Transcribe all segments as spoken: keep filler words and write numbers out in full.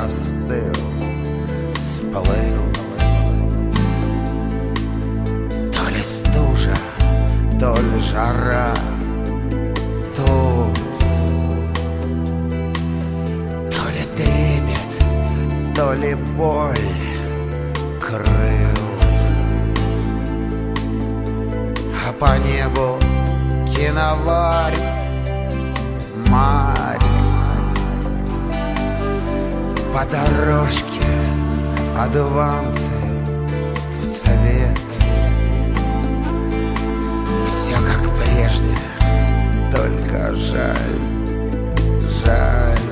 застыл, сплыл. То ли стужа, то ли жара тут, то ли трепет, то ли боль крыл. А по небу киноварь, марь, по дорожке одуванцы в цвет. Все как прежде, только жаль, жаль.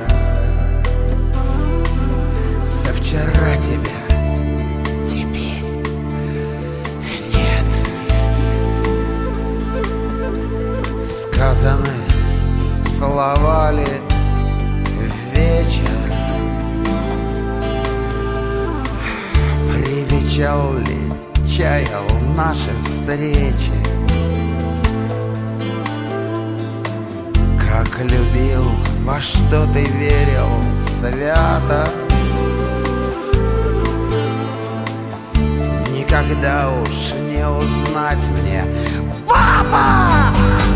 Со вчера тебя теперь нет. Сказаны слова ли вечер? Привечал ли, чаял наши встречи? Как любил, во что ты верил свято, никогда уж не узнать мне, папа!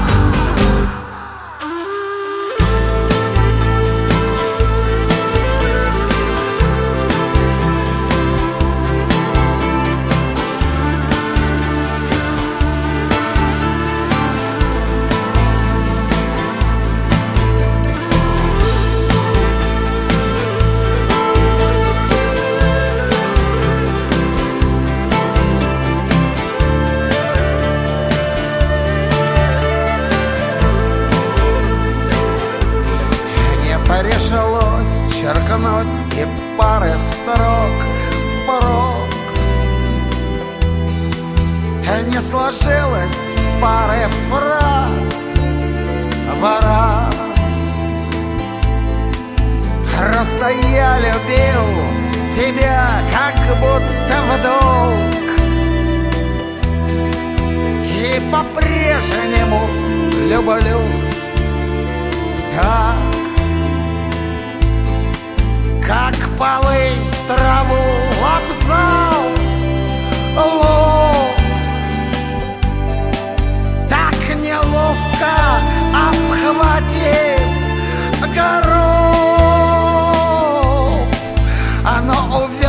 Решилось черкнуть и пары строк впрок. Не сложилось пары фраз в раз. Просто я любил тебя как будто в долг, и по-прежнему люблю так. Как полы, траву, лапзал, лоб, так неловко обхватив горох, оно увидит